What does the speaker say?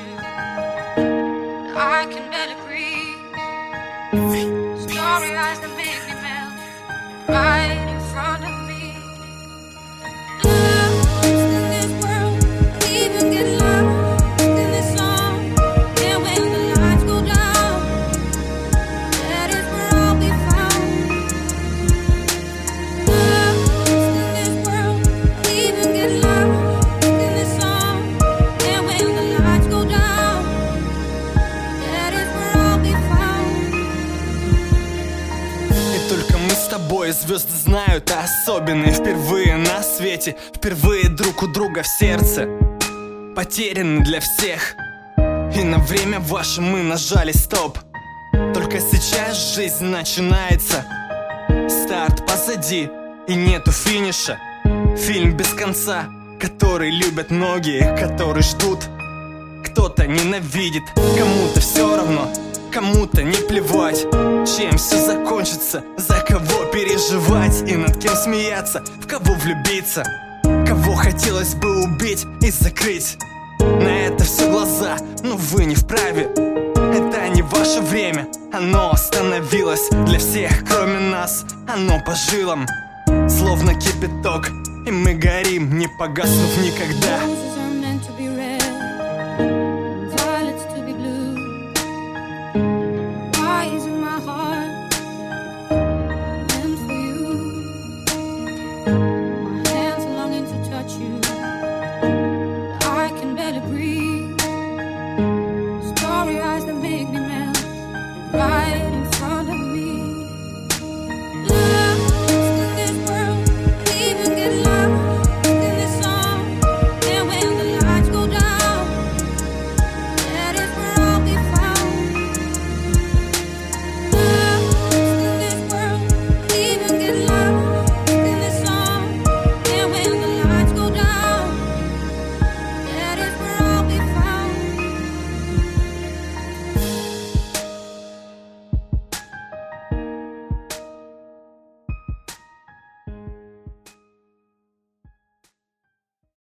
I can barely breathe. Story eyes that make me melt right in front of me. Lost in this world, even get lost in this song. And when the lights go down, that is where I'll be found. Lost in this world, even get lost in this song. And when the lights go down, that is where I'll be found. И только мы с тобой, звезды знают особенные. Впервые на свете, впервые друг у друга в сердце. Потеряны для всех. И на время ваше мы нажали стоп. Только сейчас жизнь начинается. Старт позади и нету финиша. Фильм без конца, который любят многие, который ждут. Кто-то ненавидит, кому-то все равно, кому-то не плевать. Чем все закончится, за кого переживать и над кем смеяться, в кого влюбиться, кого хотелось бы убить и закрыть. На это все глаза, но вы не вправе. Это не ваше время, оно остановилось для всех, кроме нас. Оно по жилам, словно кипяток, и мы горим, не погаснув никогда.